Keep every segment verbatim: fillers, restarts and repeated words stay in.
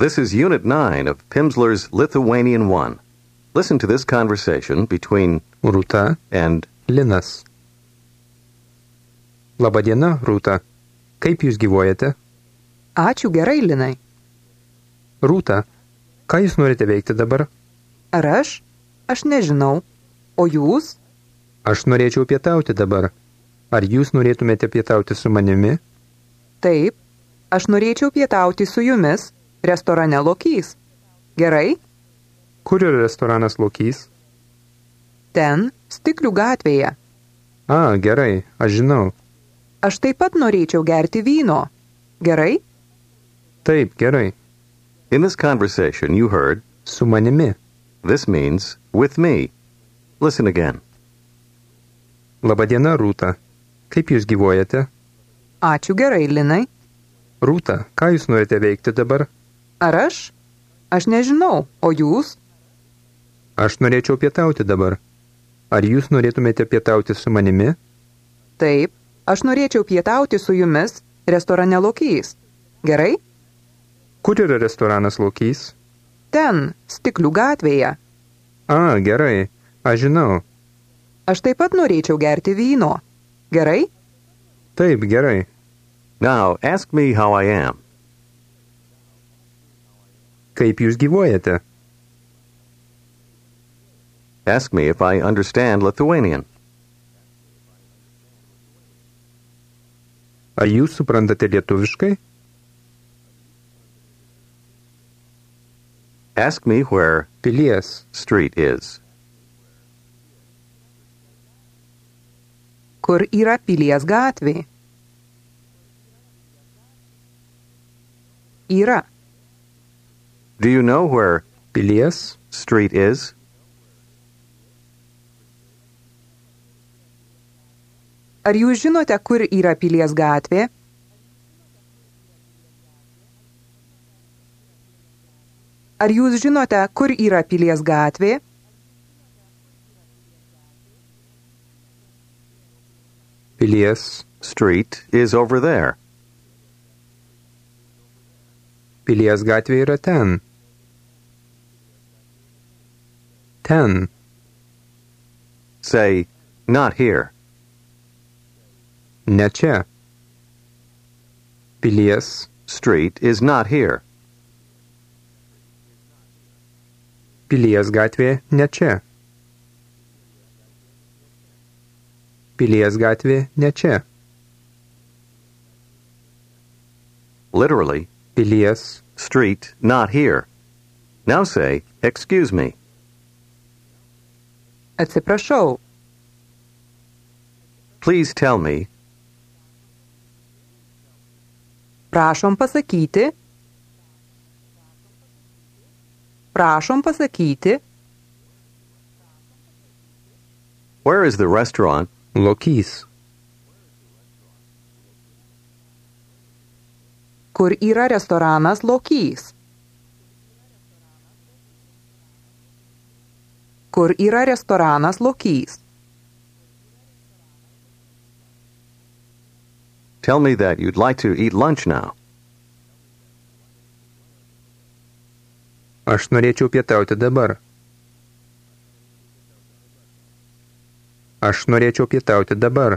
This is Unit nine of Pimsleur's Lithuanian one. Listen to this conversation between Rūta and Linas. Labadiena, Rūta. Kaip jūs gyvuojate? Ačiū gerai, Linai. Rūta, ką jūs norite veikti dabar? Ar aš? Aš nežinau. O jūs? Aš norėčiau pietauti dabar. Ar jūs norėtumėte pietauti su manimi? Taip, aš norėčiau pietauti su jumis restorane Lokys. Gerai? Kur yra restoranas Lokys? Ten, Stiklių gatvėje. A, gerai, aš žinau. Aš taip pat norėčiau gerti vyno. Gerai? Taip, gerai. In this conversation you heard Su manimi. this means with me. Listen again. Labadiena, Rūta. Kaip jūs gyvuojate? Ačiū gerai, Linai. Rūta, ką jūs norite veikti dabar? Ar aš? Aš nežinau. O jūs? Aš norėčiau pietauti dabar. Ar jūs norėtumėte pietauti su manimi? Taip, aš norėčiau pietauti su jumis restorane Lokys. Gerai? Kur yra restoranas Lokys? Ten, Stiklių gatvėje. A, gerai, aš žinau. Aš taip pat norėčiau gerti vyno. Gerai? Taip, gerai. Now ask me how I am. Kaip jūs gyvuojate? Ask me if I understand Lithuanian. Ar jūs suprantate lietuviškai? Ask me where Pilies. street is. Kur yra Pilies gatvė? Yra. Do you know where Pilies. street is? Ar jūs žinote, kur yra Pilies gatvė? Ar jūs žinote, kur yra Pilies gatvė? Pilies. Street is over there. Pilies gatvė yra ten. Ten. Say, not here. Ne čia. Pilies. Street is not here. Pilies gatvė ne čia. Pilies gatvė ne čia. Literally, Pilies. street not here. Now say, excuse me. Atsiprašau. Please tell me Prašom pasakyti. Prašom pasakyti. where is the restaurant Lokys. Kur yra restoranas Lokys? Kur yra restoranas Lokys? Tell me that you'd like to eat lunch now. Aš norėčiau pietauti dabar. Aš norėčiau pietauti dabar.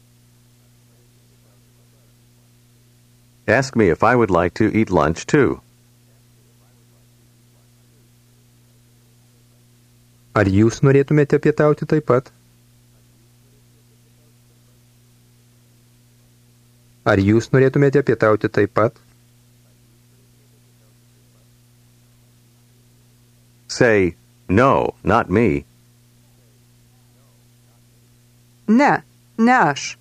Ask me if I would like to eat lunch too. Ar jūs norėtumėte pietauti taip pat? Ar jūs norėtumėte pietauti taip pat? Say, no, not me. Ne, ne aš.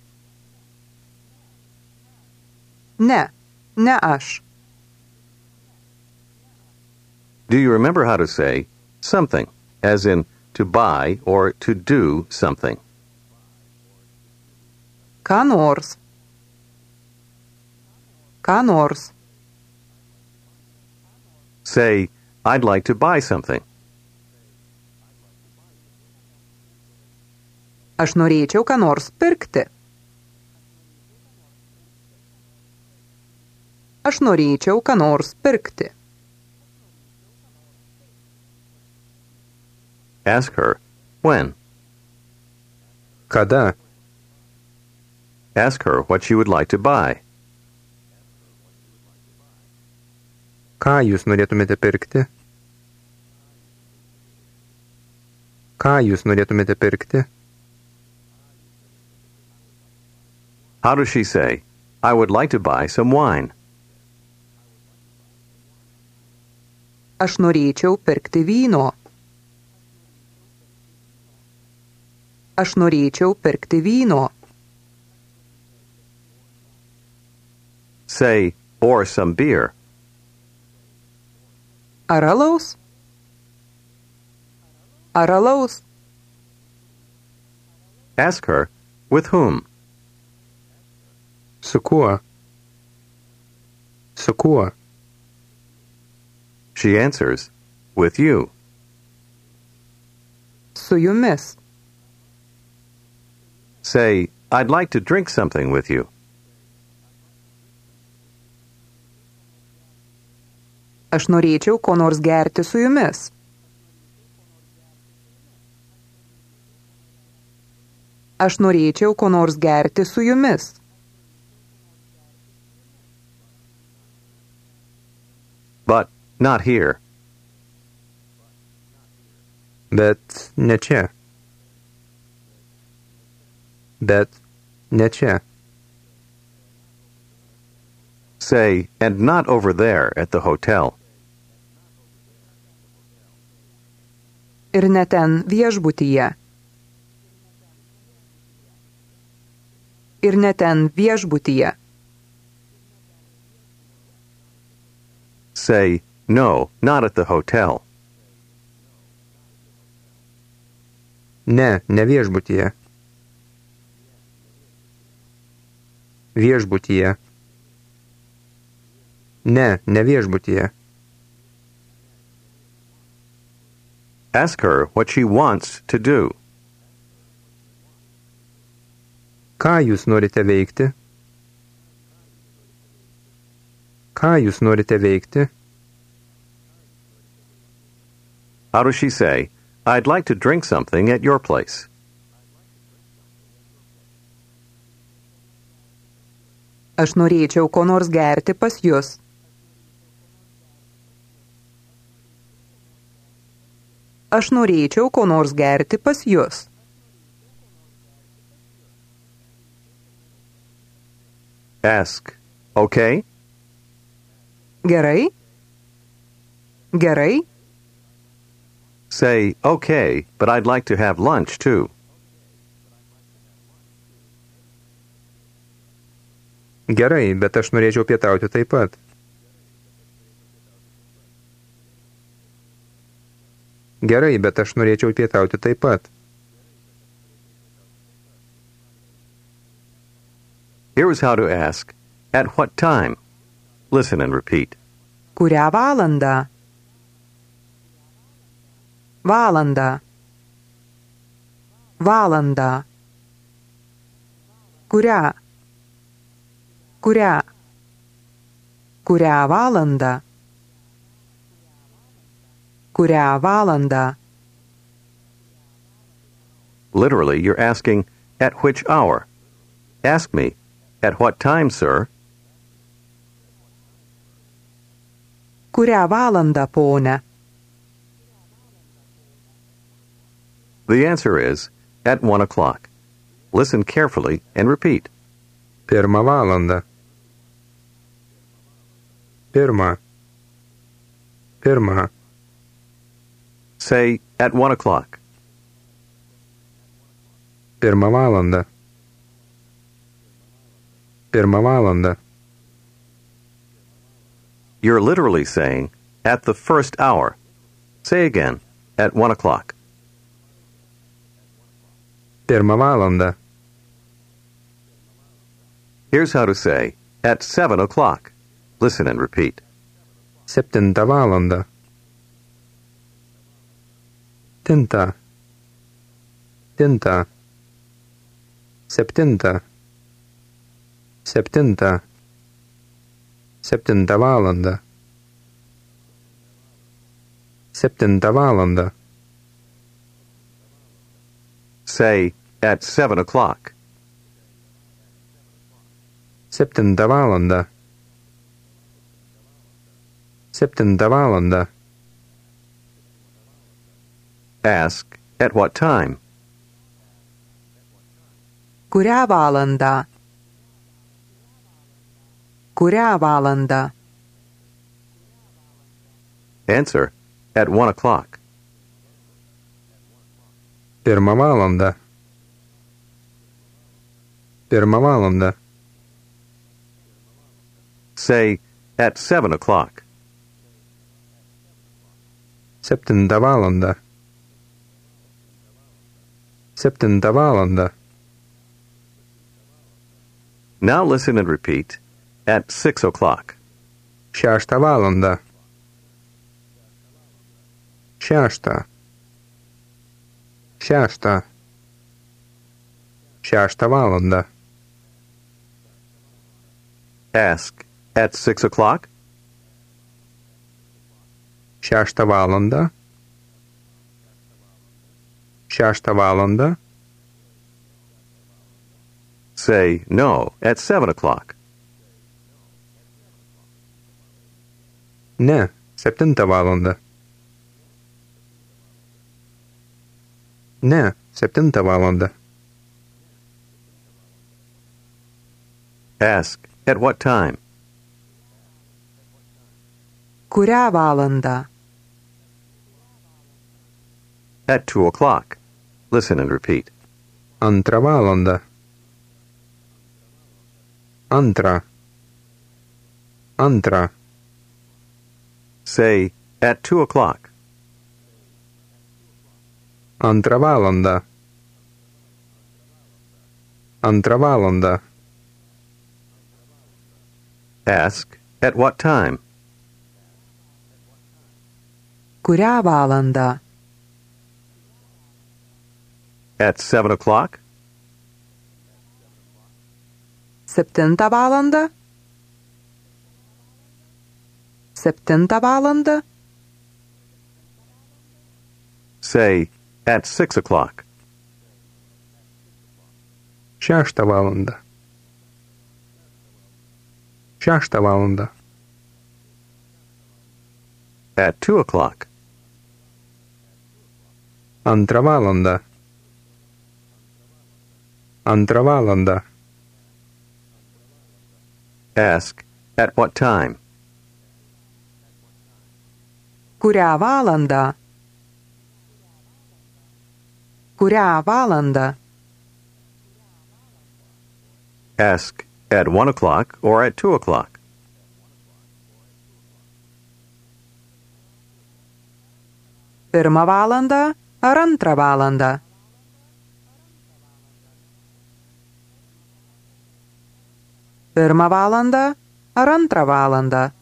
Ne, ne aš. Do you remember how to say something, as in to buy or to do something? Ką nors. Ką nors. Say, I'd like to buy something. Aš norėčiau ką nors pirkti. Aš norėčiau ką nors pirkti. Ask her, when? Kada? Ask her what she would like to buy. Ką jūs norėtumėte pirkti? Ką jūs norėtumėte pirkti? How does she say, I would like to buy some wine? Aš norėčiau pirkti vyno. Aš norėčiau pirkti vyno. Say, or some beer. Ar alaus? Ar alaus? Ask her, with whom? Su kuo? Su kuo? She answers, with you. Su jumis. Say, I'd like to drink something with you. Aš norėčiau ko nors gerti su jumis. Aš norėčiau ko nors gerti su jumis. But not here. Bet ne čia. Bet ne čia. Say, and not over there at the hotel. Ir ne ten viešbutyje. Ir ne ten viešbutyje. Say, no, not at the hotel. Ne, ne viešbutyje. Viešbutyje. Ne, ne viešbutyje. Ask her what she wants to do. Ką jūs norite veikti? Ką jūs norite veikti? How does she say, I'd like to drink something at your place? Aš norėčiau ko nors gerti pas jus. Aš norėčiau ko nors gerti pas jus. Ask, okay? Gerai? Gerai? Say, okay, but I'd like to have lunch too. Gerai, bet aš norėčiau pietauti taip pat. Gerai, bet aš norėčiau pietauti taip pat. Here is how to ask, at what time? Listen and repeat. Kurią valandą? Valandą. Valandą. Kurią? Kurią? Kurią valandą? Kurią valandą? Literally, you're asking, at which hour? Ask me, at what time, sir? Kurią valandą, pone? The answer is, at one o'clock. Listen carefully and repeat. Pirmą valandą. Pirmą. Pirmą. Say, at one o'clock. Pirmą valandą. Pirmą valandą. You're literally saying, at the first hour. Say again, at one o'clock. Pirmą valandą. Here's how to say, at seven o'clock. Listen and repeat. Septintą valandą. Tinta. Tinta. Septinta. Septinta. Septintą valandą. Septintą valandą. Say, at seven o'clock. Septintą valandą. Septintą valandą. Ask, at what time? Kurią valandą? Kurią valandą? Answer, at one o'clock. Pirmą valandą. Pirmą valandą. Say, at seven o'clock. Septintą valandą. Septintą valandą. Now listen and repeat. At six o'clock. Šeštą valandą. Šeštą. Šeštą. Šeštą valandą. Ask, at six o'clock? Šeštą valandą. Šeštą valandą. Say, no, at seven o'clock. Ne, septintą valandą. Ne, septintą valandą. Ask, at what time? Kurią valandą? At two o'clock. Listen and repeat. Antrą valandą. Antrą. Antrą. Say, at two o'clock. Antrą valandą. Antrą valandą. Ask, at what time? Kurią valandą? At seven o'clock? Septintą valandą? Septintą valandą? Say, at six o'clock. Šeštą valandą. Šeštą valandą. At two o'clock. Antrą valandą. Antrą valandą. Ask, at what time? Kurią valandą? Kurią valandą? Ask, at one o'clock or at two o'clock. Pirmą valandą ar antrą valandą? Pirmą valandą ar antrą valandą?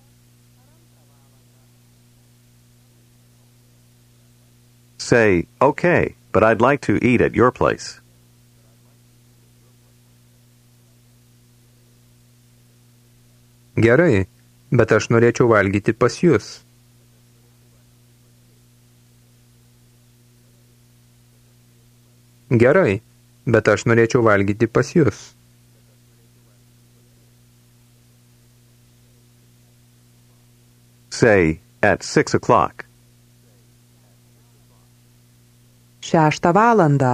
Say, okay, but I'd like to eat at your place. Gerai, bet aš norėčiau valgyti pas jūs. Gerai, bet aš norėčiau valgyti pas jūs. Say, at six o'clock. Šeštą valandą.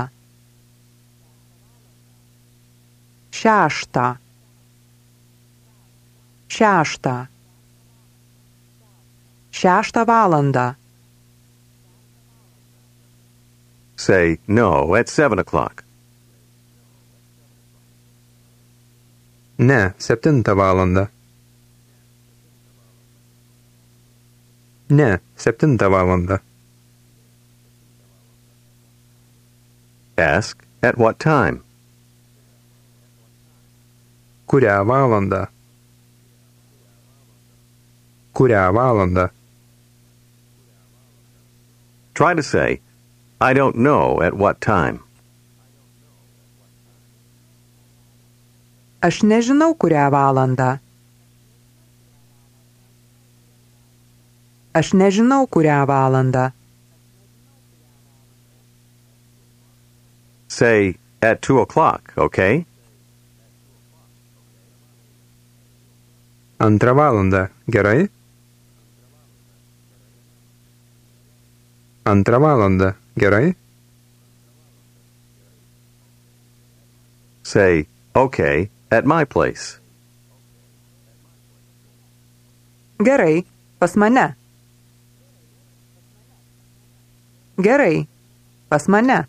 Šeštą. Šeštą. Šeštą valandą. Say, no, at seven o'clock. Ne, septintą valandą. Ne, septintą valandą. Ask, at what time? Kurią valandą? Kurią valandą? Try to say, I don't know at what time. Aš nežinau, kurią valandą. Aš nežinau, kurią valandą. Say, at two o'clock, okay? Antrą valandą, gerai? Antrą valandą, gerai? Say, okay, at my place. Gerai, pas mane. Gerai, pas mane.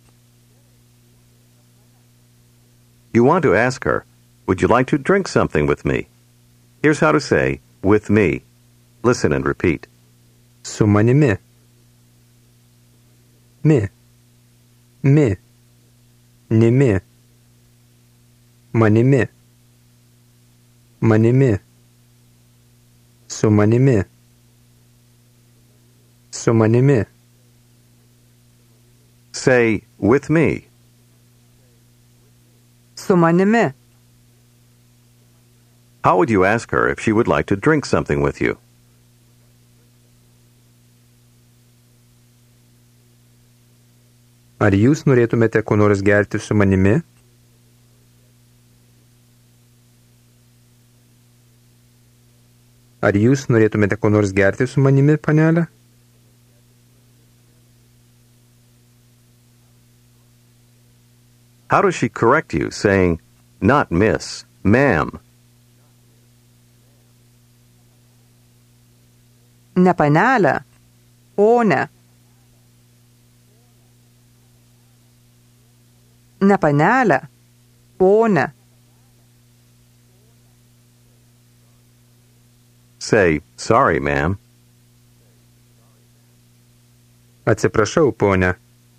You want to ask her, would you like to drink something with me? Here's how to say, with me. Listen and repeat. Su manimi. Mi. Mi. Nimi. Manimi. Manimi. Su manimi. Su manimi. Say, with me. Su manimi. How would you ask her if she would like to drink something with you? Ar jūs norėtumėte ko nors gerti su manimi? Ar jūs norėtumėte ko nors gerti su manimi, panelė? How does she correct you, saying, not miss, ma'am? Ne panelė, ponė. Ne panelė, ponė. Say, sorry, ma'am. Atsiprašau, ponė.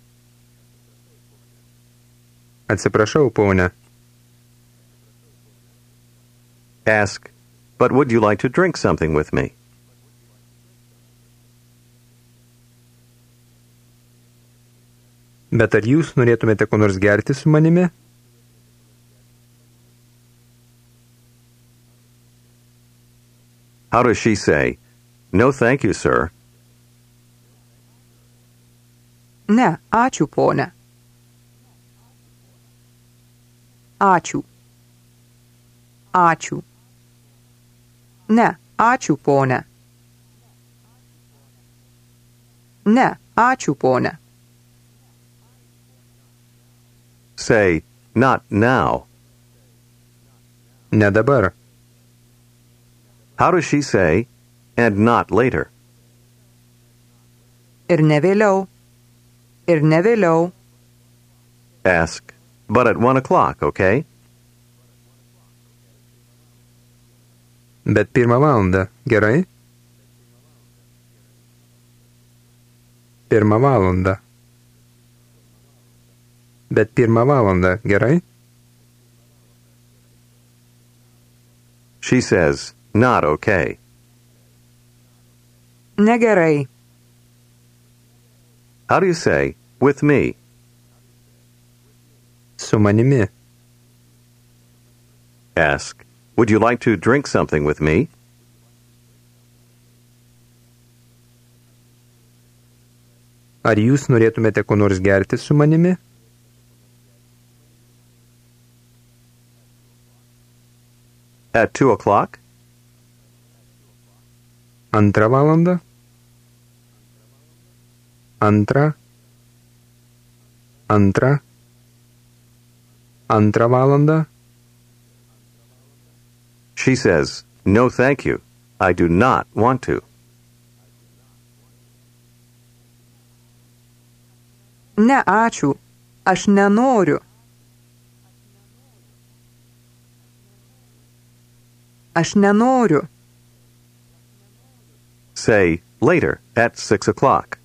Atsiprašau, ponė. Ask, but would you like to drink something with me? Bet ar jūs norėtumėte ko nors gerti su manimi? How does she say, no thank you, sir? Ne, ačiū, ponė. Ačiū. Ačiū. Ne, ačiū, ponė. Ne, ačiū, ponė. Say, not now. Ne dabar. How does she say, and not later? Ir ne vėliau. Ir ne vėliau. Ask, but at one o'clock, okay? Bet pirmą valandą, gerai? Pirmą valandą. Bet pirmą valandą, gerai? She says, not okay. Negerai. How do you say, with me? Su manimi. Ask, would you like to drink something with me? Ar jūs norėtumėte ko nors gerti su manimi? At two o'clock? Antrą valandą? Antrą? Antrą? Antrą valandą? She says, no thank you. I do not want to. Ne, ačiū. Aš nenoriu. Aš nenoriu. Say, later, at six o'clock.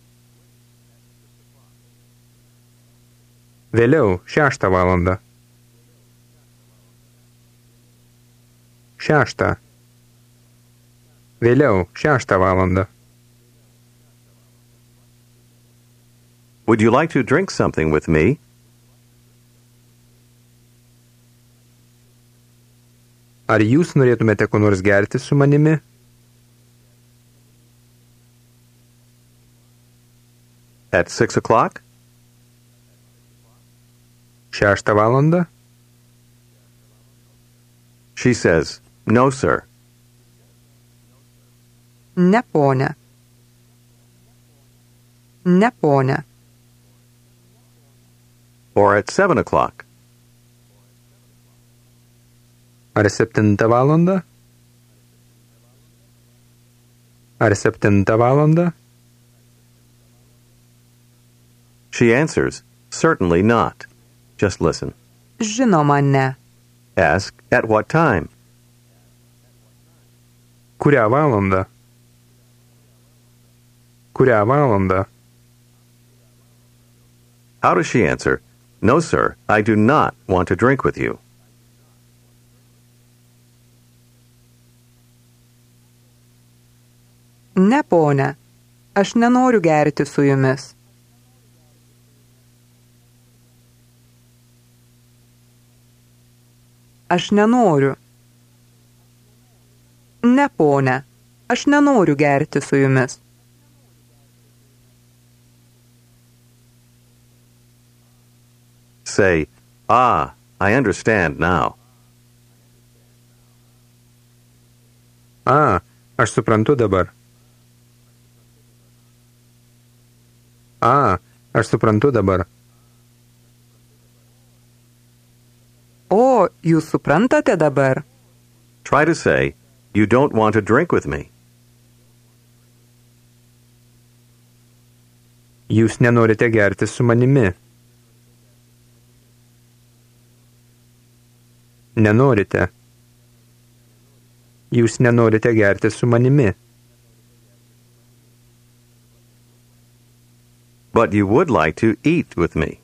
Vėliau, šeštą valandą. Šeštą. Vėliau, šeštą valandą. Would you like to drink something with me? Ar jūs norėtumėte ko nors gerti su manimi? At six o'clock? Šeštą valandą? She says, "No, sir." Ne, pone. Ne, pone. Or at seven o'clock. Ar septintą valandą? Ar septintą valandą? She answers, "Certainly not." Just listen. Žinoma, ne. Ask, "At what time?" Kurią valandą? Kurią valandą? How does she answer? "No, sir, I do not want to drink with you." Ne, pone. Aš nenoriu gerti su jumis. Aš nenoriu. Ne, pone. Aš nenoriu gerti su jumis. Say, "Ah, I understand now." A, aš suprantu dabar. A, aš suprantu dabar. O, jūs suprantate dabar? Try to say, "You don't want to drink with me." Jūs nenorite gerti su manimi. Nenorite. Jūs nenorite gerti su manimi. But you would like to eat with me.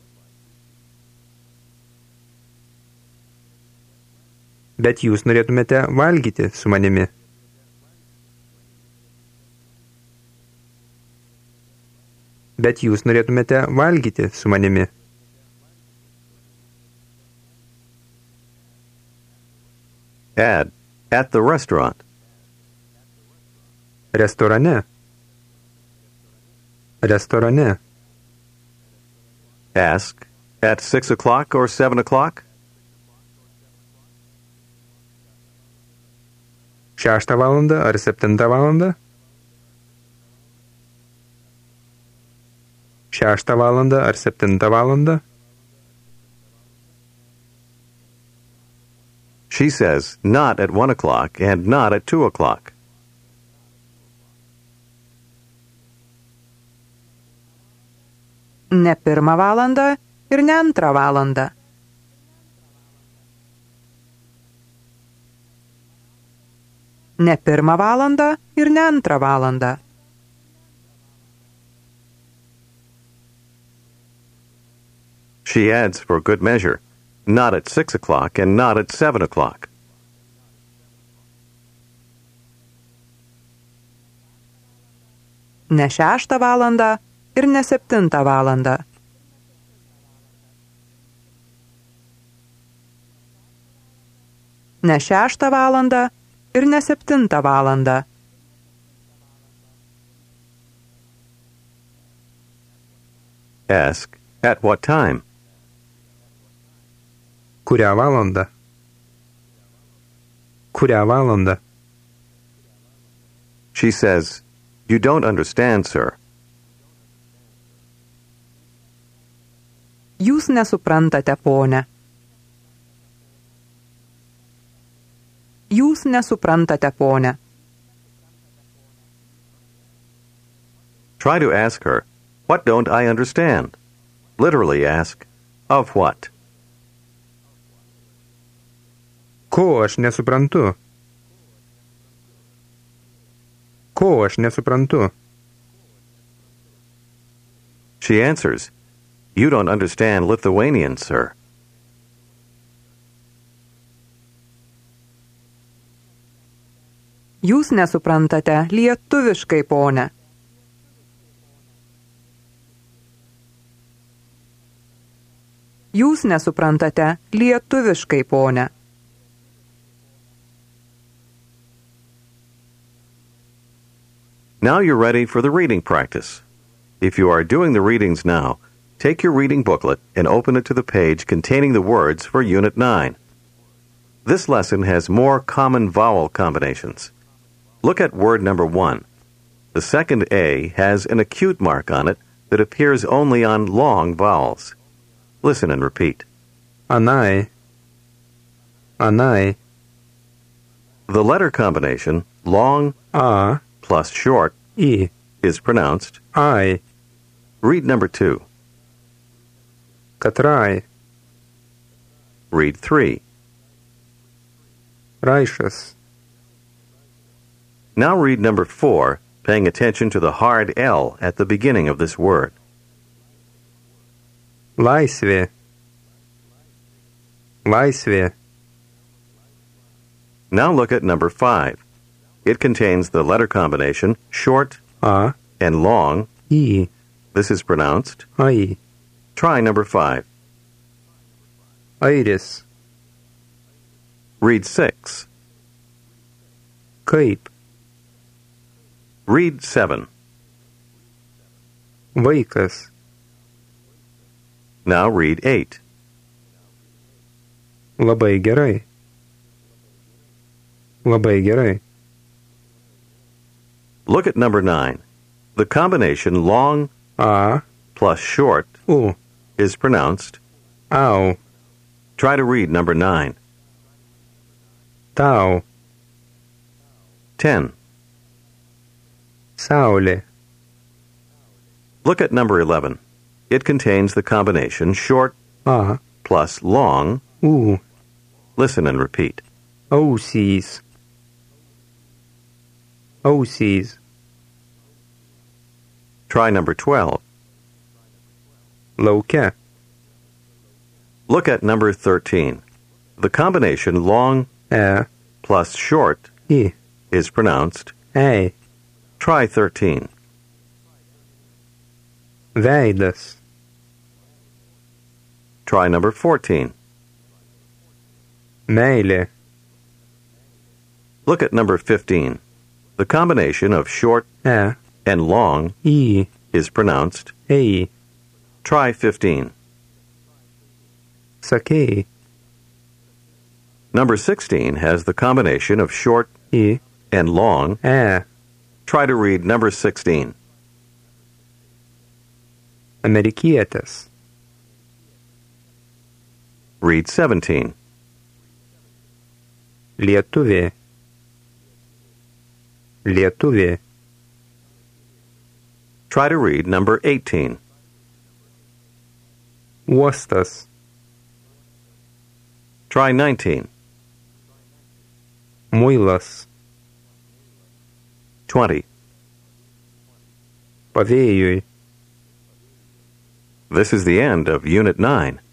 Bet jūs norėtumėte valgyti su manimi. Bet jūs norėtumėte valgyti su manimi. Add, "At the restaurant." Restorane. Restorane. Ask, "At six o'clock or seven o'clock?" Šeštą valandą ar septintą valandą? Šeštą valandą ar septintą valandą? She says, "Not at one o'clock and not at two o'clock." Ne pirmą valandą ir ne antrą valandą. Ne pirmą valandą ir ne antrą valandą. She adds for good measure, "Not at six o'clock and not at seven o'clock." Ne šeštą valandą ir ne septintą valandą. Ne šeštą valandą ir ne septintą valandą. Ask, "At what time?" Kurią valandą? Kurią valandą? She says, "You don't understand, sir." Jūs nesuprantate, pone. Jūs nesuprantate, pone. Try to ask her, "What don't I understand?" Literally ask, "Of what?" Ko aš nesuprantu? Ko aš nesuprantu? She answers, "You don't understand Lithuanian, sir." Jūs nesuprantate lietuviškai, pone. Jūs nesuprantate lietuviškai, pone. Now you're ready for the reading practice. If you are doing the readings now, Take your reading booklet and open it to the page containing the words for Unit nine. This lesson has more common vowel combinations. Look at word number one. The second A has an acute mark on it that appears only on long vowels. Listen and repeat. Анай. Анай. The letter combination long А. plus short И. is pronounced. Ай. Read number two. Катрай. Read three. Райшес. Now read number four, paying attention to the hard L at the beginning of this word. Лайсве. Лайсве. Now look at number five. It contains the letter combination short А. and long. И. This is pronounced. Ай. Try number five. Айрес. Read six. Кайп. Read seven. Vaikas. Now read eight. Labai gerai. Labai gerai. Look at number nine. The combination long А. plus short У. is pronounced. Ау. Try to read number nine. Тау. ten. Saulė. Look at number eleven. It contains the combination short A. plus long. U. Listen and repeat. Ausys. Ausys. Try number twelve. Lauke. Look at number thirteen. The combination long E. plus short I. is pronounced. Ei. Try thirteen. Veidas. Try number fourteen. Meilė. Look at number fifteen. The combination of short E. and long I. is pronounced. Ei. Try fifteen. Sakei. Number sixteen has the combination of short I. and long. E. Try to read number sixteen. Amerikietis. Read seventeen. Lietuvė. Lietuvė. Try to read number eighteen. Uostas. Try nineteen. Muilas. twenty. Pavėjui. This is the end of Unit nine.